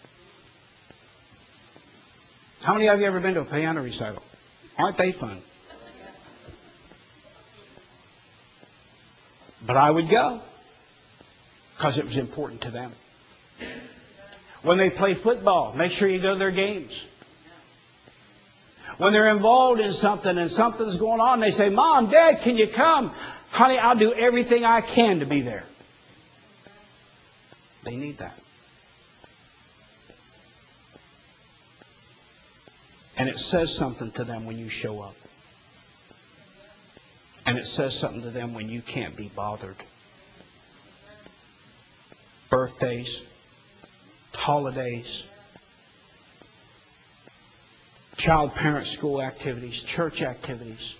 How many of you have ever been to a piano recital? Aren't they fun? But I would go because it was important to them. When they play football, make sure you go to their games. When they're involved in something and something's going on, they say, Mom, Dad, can you come? Honey, I'll do everything I can to be there. They need that. And it says something to them when you show up. And it says something to them when you can't be bothered. Birthdays, holidays, child parent school activities, church activities.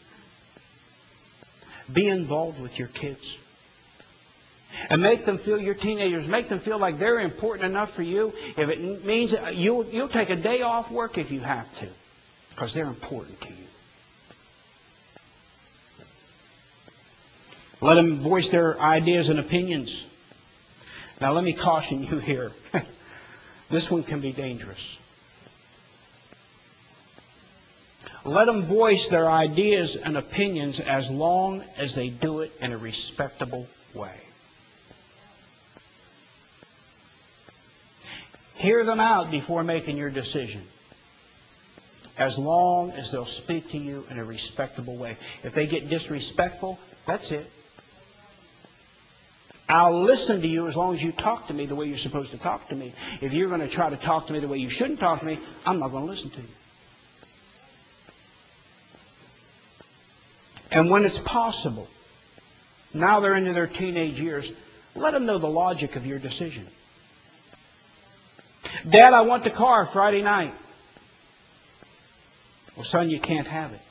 Be involved with your kids. And make them feel, your teenagers, make them feel like they're important enough for you. If it means you'll, you'll take a day off work if you have to, because they're important to you. Let them voice their ideas and opinions. Now let me caution you here. This one can be dangerous. Let them voice their ideas and opinions as long as they do it in a respectable way. Hear them out before making your decision. As long as they'll speak to you in a respectable way. If they get disrespectful, that's it. I'll listen to you as long as you talk to me the way you're supposed to talk to me. If you're going to try to talk to me the way you shouldn't talk to me, I'm not going to listen to you. And when it's possible, now they're into their teenage years, let them know the logic of your decision. Dad, I want the car Friday night. Well, son, you can't have it.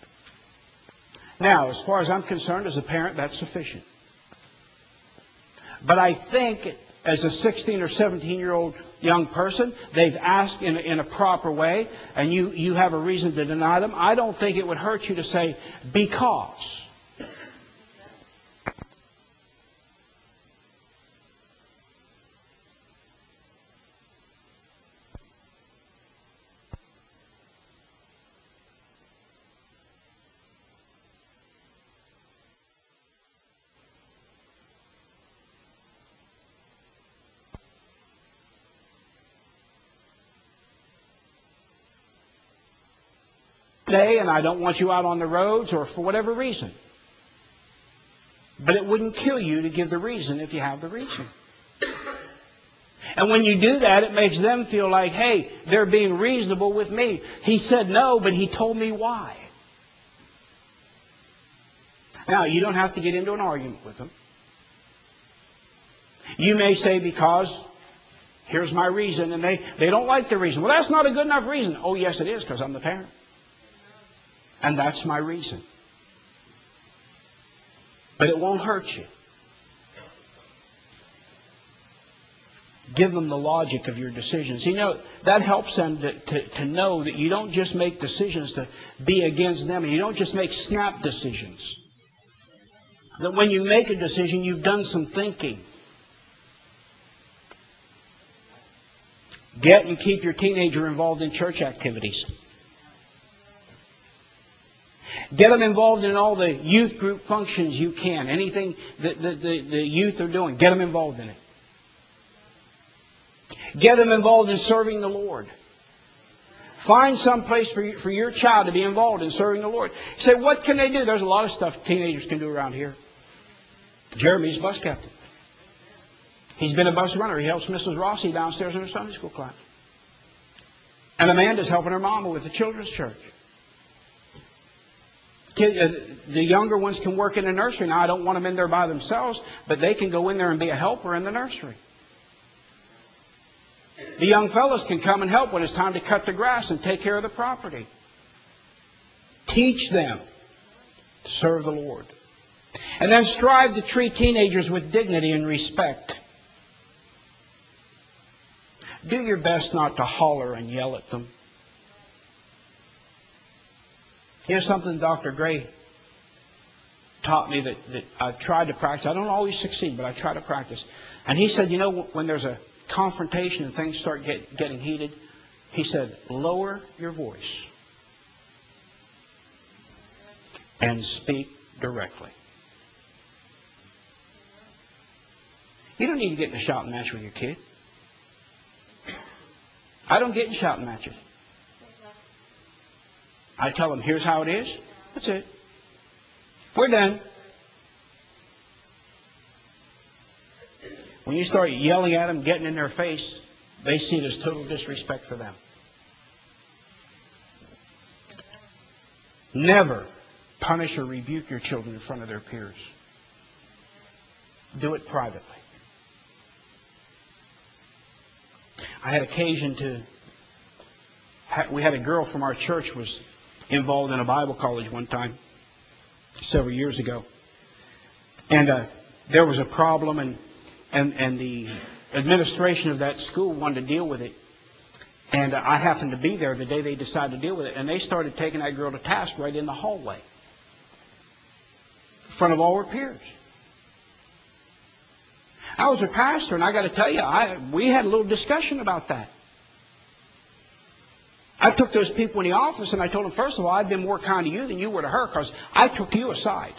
Now, as far as I'm concerned, as a parent, that's sufficient. But I think as a sixteen or seventeen year old young person, they've asked in, in a proper way, and you, you have a reason to deny them. I don't think it would hurt you to say, because. Day, and I don't want you out on the roads, or for whatever reason. But it wouldn't kill you to give the reason if you have the reason. And when you do that, it makes them feel like, hey, they're being reasonable with me. He said no, but he told me why. Now, you don't have to get into an argument with them. You may say, because here's my reason, and they, they don't like the reason. Well, that's not a good enough reason. Oh, yes, it is, because I'm the parent. And that's my reason. But it won't hurt you. Give them the logic of your decisions. You know, that helps them to, to, to know that you don't just make decisions to be against them, and you don't just make snap decisions. That when you make a decision, you've done some thinking. Get and keep your teenager involved in church activities. Get them involved in all the youth group functions you can. Anything that the, the, the youth are doing, get them involved in it. Get them involved in serving the Lord. Find some place for, you, for your child to be involved in serving the Lord. You say, what can they do? There's a lot of stuff teenagers can do around here. Jeremy's bus captain. He's been a bus runner. He helps Missus Rossi downstairs in her Sunday school class. And Amanda's helping her mama with the children's church. The younger ones can work in the nursery. Now, I don't want them in there by themselves, but they can go in there and be a helper in the nursery. The young fellows can come and help when it's time to cut the grass and take care of the property. Teach them to serve the Lord. And then strive to treat teenagers with dignity and respect. Do your best not to holler and yell at them. Here's something Doctor Gray taught me that, that I've tried to practice. I don't always succeed, but I try to practice. And he said, you know, when there's a confrontation and things start get, getting heated, he said, lower your voice and speak directly. You don't need to get in a shouting match with your kid. I don't get in shouting matches. I tell them, here's how it is. That's it. We're done. When you start yelling at them, getting in their face, they see it as total disrespect for them. Never punish or rebuke your children in front of their peers. Do it privately. I had occasion to, we had a girl from our church was involved in a Bible college one time, several years ago. And uh, there was a problem, and, and, and the administration of that school wanted to deal with it. And uh, I happened to be there the day they decided to deal with it. And they started taking that girl to task right in the hallway, in front of all her peers. I was her pastor, and I got to tell you, I, we had a little discussion about that. I took those people in the office, and I told them, first of all, I've been more kind to you than you were to her, because I took you aside.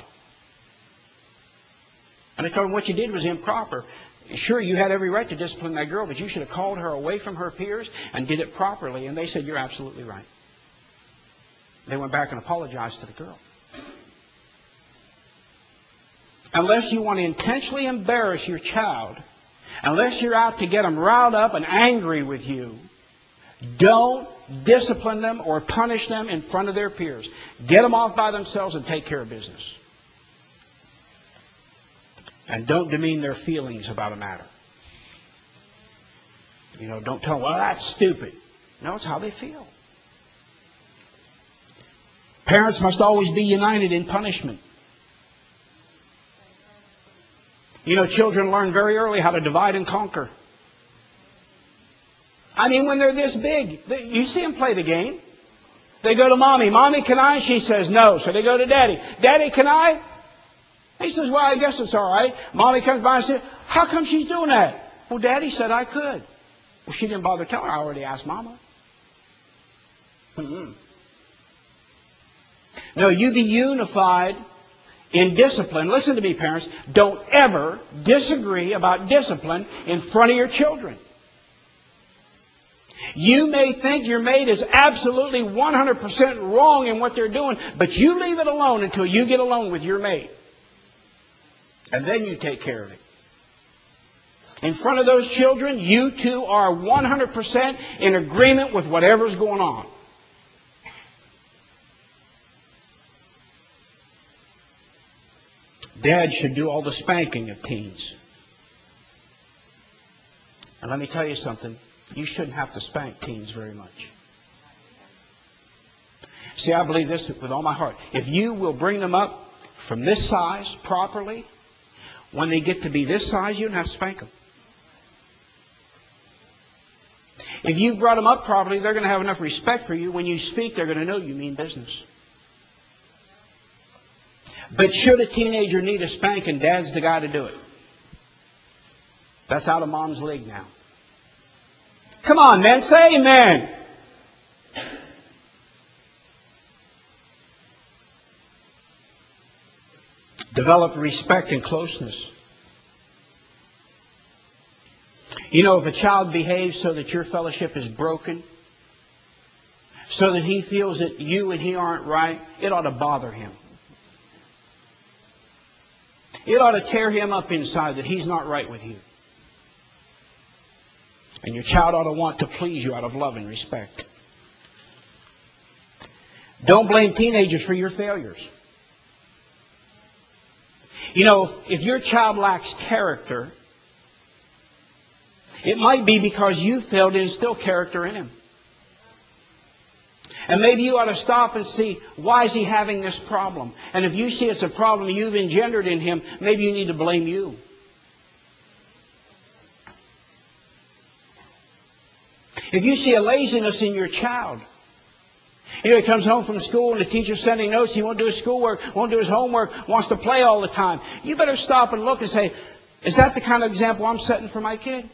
And I told them what you did was improper. Sure, you had every right to discipline that girl, but you should have called her away from her peers and did it properly. And they said, you're absolutely right. They went back and apologized to the girl. Unless you want to intentionally embarrass your child, unless you're out to get them riled up and angry with you, don't discipline them or punish them in front of their peers. Get them off by themselves and take care of business. And don't demean their feelings about a matter. You know, don't tell them, well, that's stupid. No, it's how they feel. Parents must always be united in punishment. You know, children learn very early how to divide and conquer. I mean, when they're this big, they, you see them play the game. They go to Mommy. Mommy, can I? She says no. So they go to Daddy. Daddy, can I? He says, well, I guess it's all right. Mommy comes by and says, how come she's doing that? Well, Daddy said I could. Well, she didn't bother telling her. I already asked Mama. Mm-hmm. No, you be unified in discipline. Listen to me, parents. Don't ever disagree about discipline in front of your children. You may think your mate is absolutely one hundred percent wrong in what they're doing, but you leave it alone until you get alone with your mate. And then you take care of it. In front of those children, you two are one hundred percent in agreement with whatever's going on. Dad should do all the spanking of teens. And let me tell you something. You shouldn't have to spank teens very much. See, I believe this with all my heart. If you will bring them up from this size properly, when they get to be this size, you don't have to spank them. If you've brought them up properly, they're going to have enough respect for you. When you speak, they're going to know you mean business. But should a teenager need a spanking, Dad's the guy to do it. That's out of Mom's league now. Come on, man, say amen. Develop respect and closeness. You know, if a child behaves so that your fellowship is broken, so that he feels that you and he aren't right, it ought to bother him. It ought to tear him up inside that he's not right with you. And your child ought to want to please you out of love and respect. Don't blame teenagers for your failures. You know, if, if your child lacks character, it might be because you failed to instill character in him. And maybe you ought to stop and see, why is he having this problem? And if you see it's a problem you've engendered in him, maybe you need to blame you. If you see a laziness in your child, you know, he comes home from school and the teacher's sending notes, he won't do his schoolwork, won't do his homework, wants to play all the time. You better stop and look and say, is that the kind of example I'm setting for my kid?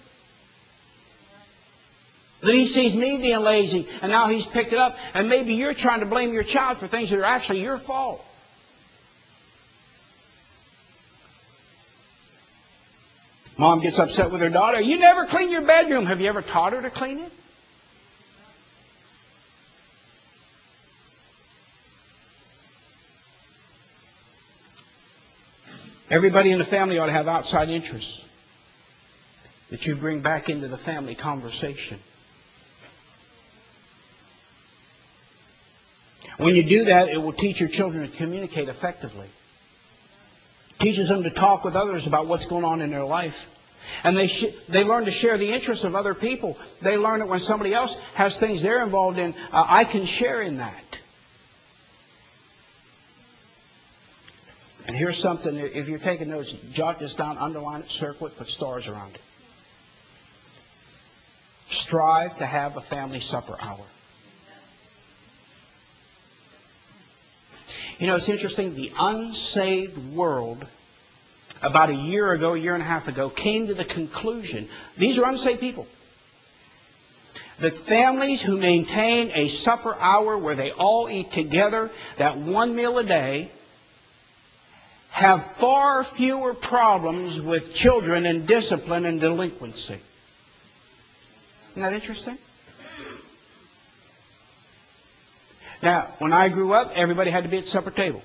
That he sees me being lazy and now he's picked it up, and maybe you're trying to blame your child for things that are actually your fault. Mom gets upset with her daughter. You never clean your bedroom. Have you ever taught her to clean it? Everybody in the family ought to have outside interests that you bring back into the family conversation. When you do that, it will teach your children to communicate effectively. It teaches them to talk with others about what's going on in their life. And they sh- they learn to share the interests of other people. They learn that when somebody else has things they're involved in, uh, I can share in that. And here's something, if you're taking notes, jot this down, underline it, circle it, put stars around it. Strive to have a family supper hour. You know, it's interesting, the unsaved world, about a year ago, a year and a half ago, came to the conclusion, these are unsaved people, that families who maintain a supper hour where they all eat together, that one meal a day, have far fewer problems with children and discipline and delinquency. Isn't that interesting? Now, when I grew up, everybody had to be at the supper table.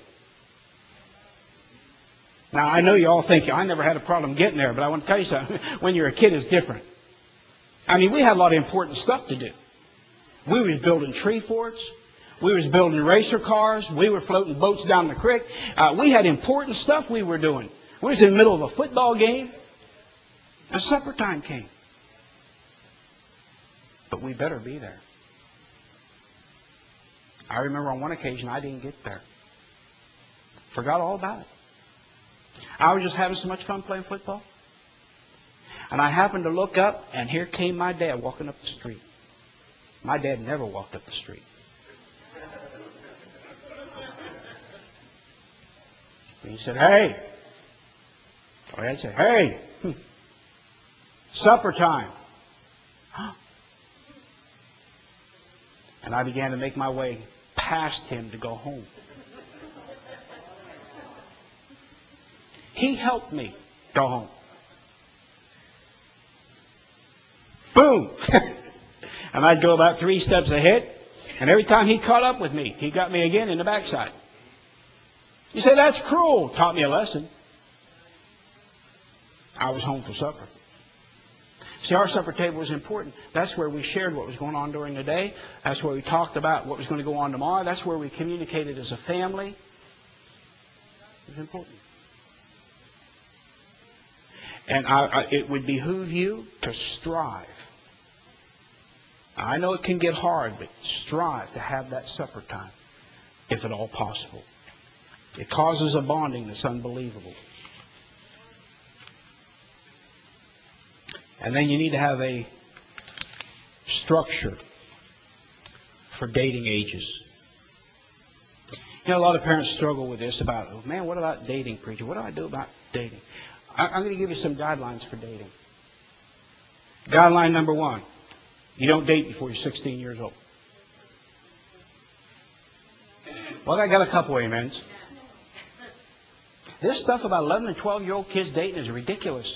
Now, I know you all think, I never had a problem getting there, but I want to tell you something. When you're a kid, it's different. I mean, we had a lot of important stuff to do. We was building tree forts. We was building racer cars. We were floating boats down the creek. Uh, we had important stuff we were doing. We was in the middle of a football game. And supper time came. But we better be there. I remember on one occasion I didn't get there. Forgot all about it. I was just having so much fun playing football. And I happened to look up, and here came my dad walking up the street. My dad never walked up the street. And he said, "Hey." My dad said, "Hey, hmm. supper time." And I began to make my way past him to go home. He helped me go home. Boom! And I'd go about three steps ahead, and every time he caught up with me, he got me again in the backside. You say, "That's cruel." Taught me a lesson. I was home for supper. See, our supper table was important. That's where we shared what was going on during the day. That's where we talked about what was going to go on tomorrow. That's where we communicated as a family. It was important. And I, I, it would behoove you to strive. I know it can get hard, but strive to have that supper time, if at all possible. It causes a bonding that's unbelievable. And then you need to have a structure for dating ages. You know, a lot of parents struggle with this about, "Oh, man, what about dating, preacher? What do I do about dating?" I'm going to give you some guidelines for dating. Guideline number one, you don't date before you're sixteen years old. Well, I got a couple amens. This stuff about eleven and twelve-year-old kids dating is ridiculous.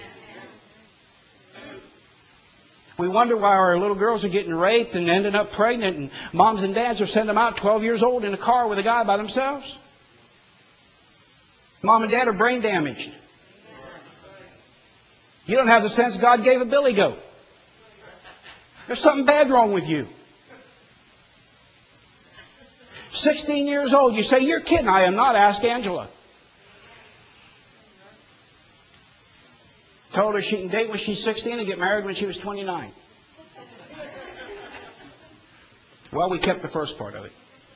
We wonder why our little girls are getting raped and ending up pregnant, and moms and dads are sending them out twelve years old in a car with a guy by themselves. Mom and dad are brain damaged. You don't have the sense God gave a billy goat. There's something bad wrong with you. sixteen years old, you say, "You're kidding." I am not. Ask Angela. Told her she can date when she's sixteen and get married when she was twenty-nine. Well, we kept the first part of it.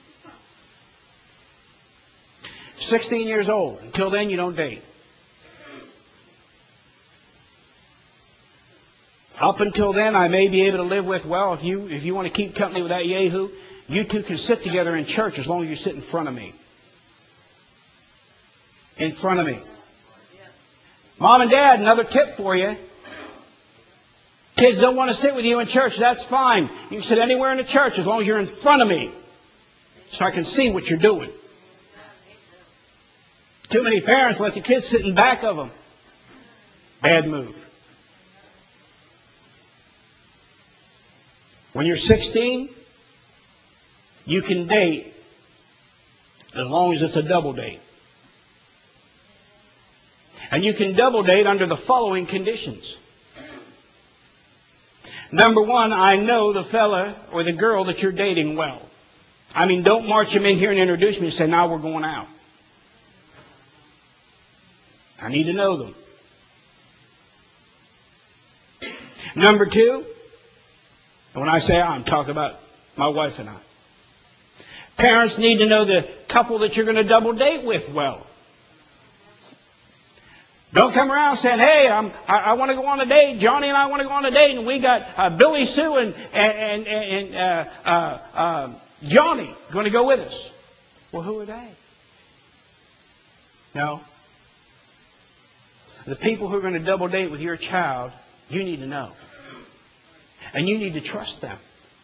sixteen years old. Until then, you don't date. Up until then, I may be able to live with, well, if you if you want to keep company with that yahoo, you two can sit together in church as long as you sit in front of me. In front of me. Mom and Dad, another tip for you. Kids don't want to sit with you in church. That's fine. You can sit anywhere in the church as long as you're in front of me, so I can see what you're doing. Too many parents let the kids sit in back of them. Bad move. When you're sixteen, you can date as long as it's a double date. And you can double date under the following conditions. Number one, I know the fella or the girl that you're dating well. I mean, don't march them in here and introduce me and say, "Now we're going out." I need to know them. Number two, and when I say I, I'm talking about my wife and I. Parents need to know the couple that you're going to double date with well. Don't come around saying, "Hey, I'm, I, I want to go on a date. Johnny and I want to go on a date, and we got uh, Billy Sue and and and, and uh, uh, uh, Johnny going to go with us." Well, who are they? No. The people who are going to double date with your child, you need to know, and you need to trust them.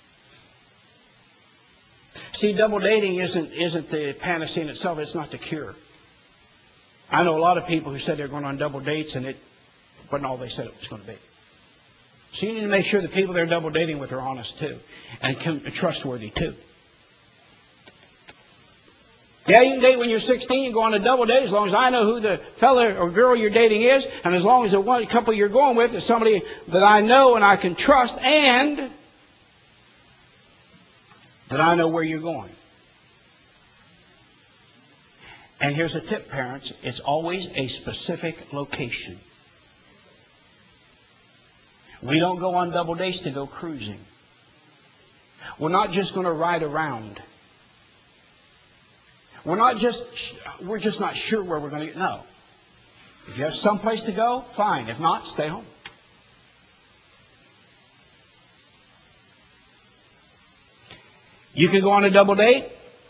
See, double dating isn't isn't the panacea in itself. It's not the cure. I know a lot of people who said they're going on double dates, and it wasn't all they said it was going to be. So you need to make sure the people they're double dating with are honest too, and trustworthy too. Yeah, you can date when you're sixteen and go on a double date as long as I know who the fella or girl you're dating is, and as long as the one couple you're going with is somebody that I know and I can trust, and that I know where you're going. And here's a tip, parents. It's always a specific location. We don't go on double dates to go cruising. We're not just going to ride around. We're not just, we're just not sure where we're going to get. No. If you have someplace to go, fine. If not, stay home. You can go on a double date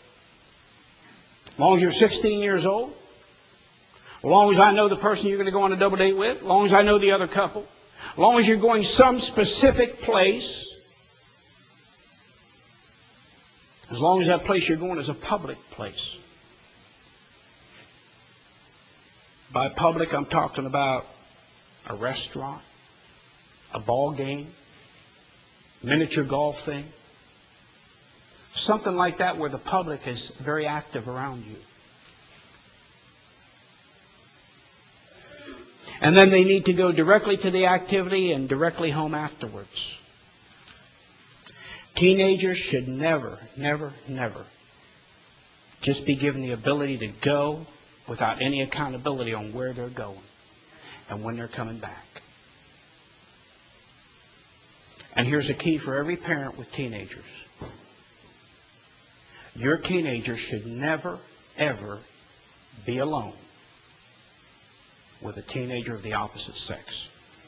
as long as you're sixteen years old. As long as I know the person you're going to go on a double date with. As long as I know the other couple. As long as you're going some specific place. As long as that place you're going is a public place. By public, I'm talking about a restaurant, a ball game, miniature golf thing. Something like that where the public is very active around you. And then they need to go directly to the activity and directly home afterwards. Teenagers should never, never, never just be given the ability to go without any accountability on where they're going and when they're coming back. And here's a key for every parent with teenagers. Your teenager should never, ever be alone with a teenager of the opposite sex.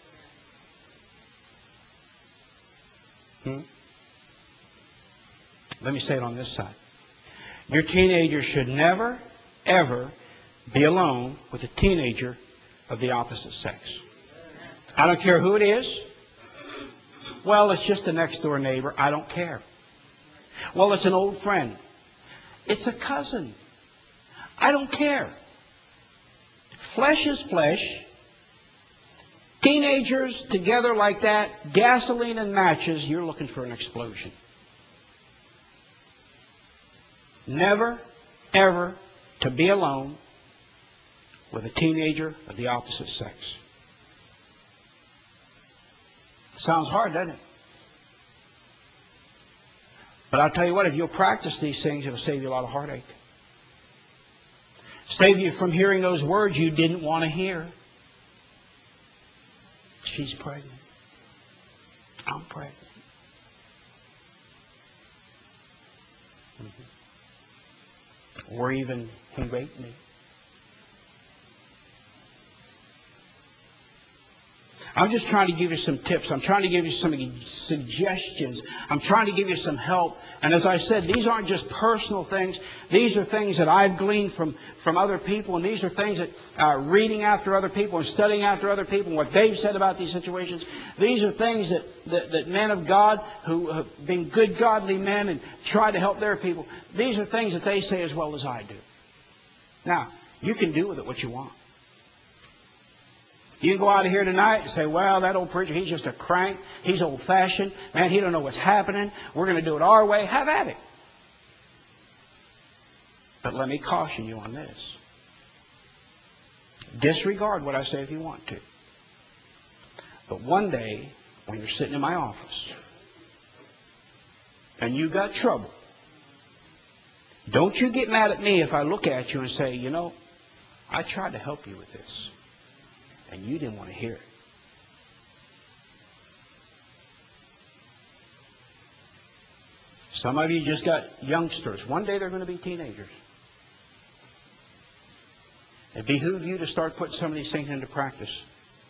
Hmm? Let me say it on this side. Your teenager should never, ever be alone with a teenager of the opposite sex. I don't care who it is. Well, it's just a next door neighbor. I don't care. Well, it's an old friend. It's a cousin. I don't care. Flesh is flesh. Teenagers together like that, gasoline and matches, you're looking for an explosion. Never, ever to be alone with a teenager of the opposite sex. Sounds hard, doesn't it? But I'll tell you what, if you'll practice these things, it'll save you a lot of heartache. Save you from hearing those words you didn't want to hear. She's pregnant. I'm pregnant. Mm-hmm. Or even, he raped me. I'm just trying to give you some tips. I'm trying to give you some suggestions. I'm trying to give you some help. And as I said, these aren't just personal things. These are things that I've gleaned from, from other people. And these are things that uh, reading after other people and studying after other people and what they've said about these situations. These are things that, that, that men of God who have been good, godly men and try to help their people. These are things that they say as well as I do. Now, you can do with it what you want. You can go out of here tonight and say, well, that old preacher, he's just a crank. He's old-fashioned. Man, he don't know what's happening. We're going to do it our way. Have at it. But let me caution you on this. Disregard what I say if you want to. But one day, when you're sitting in my office and you got trouble, don't you get mad at me if I look at you and say, you know, I tried to help you with this. And you didn't want to hear it. Some of you just got youngsters. One day they're going to be teenagers. It behooves you to start putting some of these things into practice.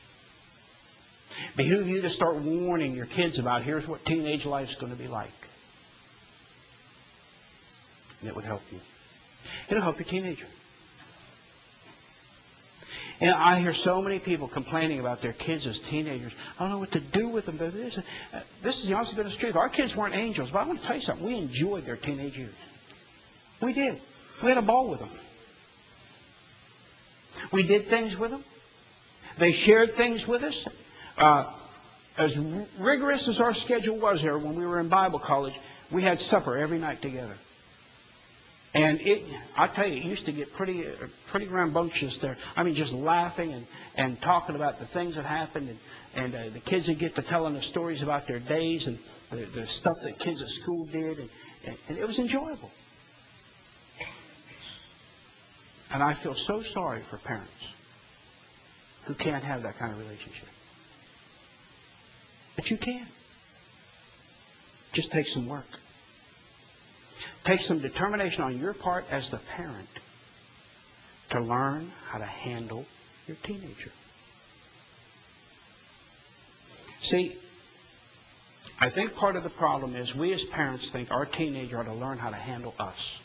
It behooves you to start warning your kids about here's what teenage life's going to be like. And it would help you. It'll help your teenager. And I hear so many people complaining about their kids as teenagers. I don't know what to do with them. This is the honest to goodness truth. Our kids weren't angels, but I want to tell you something. We enjoyed their teenage years. We did. We had a ball with them. We did things with them. They shared things with us. Uh, as rigorous as our schedule was there when we were in Bible college, we had supper every night together. And it, I tell you, it used to get pretty, uh, pretty rambunctious there. I mean, just laughing and, and talking about the things that happened, and, and uh, the kids would get to telling us stories about their days and the, the stuff that kids at school did, and, and, and it was enjoyable. And I feel so sorry for parents who can't have that kind of relationship. But you can. Just take some work. Take some determination on your part as the parent to learn how to handle You're a teenager. See, I think part of the problem is we as parents think our teenager ought to learn how to handle us.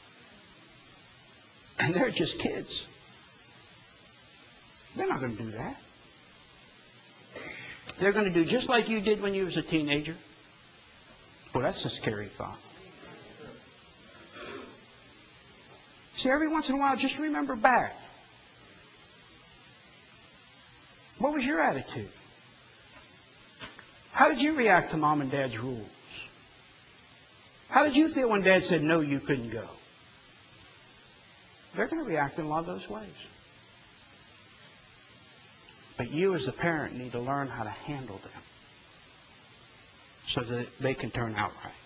And they're just kids. They're not going to do that. They're going to do just like you did when you was a teenager. Well, that's a scary thought. See, every once in a while, just remember back. What was your attitude? How did you react to Mom and Dad's rules? How did you feel when Dad said, no, you couldn't go? They're going to react in a lot of those ways. But you as the parent need to learn how to handle them so that they can turn out right.